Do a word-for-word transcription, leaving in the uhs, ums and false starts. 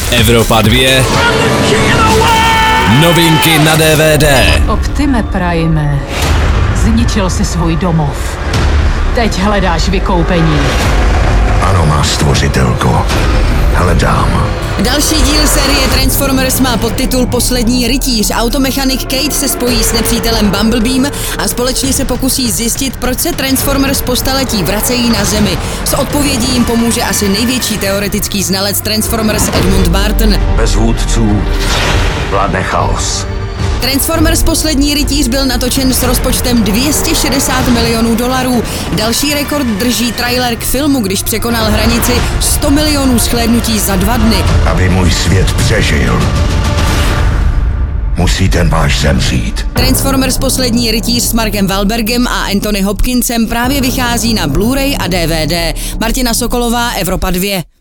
Evropa dva. Novinky na D V D. Optime Prime. Zničil si svůj domov. Teď hledáš vykoupení. Ano, má stvořitelko. Hledám. Další díl série Transformers má podtitul Poslední rytíř. Automechanik Kate se spojí s nepřítelem Bumblebeem a společně se pokusí zjistit, proč se Transformers po staletí vracejí na Zemi. S odpovědí jim pomůže asi největší teoretický znalec Transformers Edmund Barton. Bez vůdců vládne chaos. Transformers Poslední rytíř byl natočen s rozpočtem dvě stě šedesát milionů dolarů. Další rekord drží trailer k filmu, když překonal hranici sto milionů shlédnutí za dva dny. Aby můj svět přežil, musí ten váš zemřít. Transformers Poslední rytíř s Markem Wahlbergem a Anthony Hopkinsem právě vychází na Blu-ray a D V D. Martina Sokolová, Evropa dva.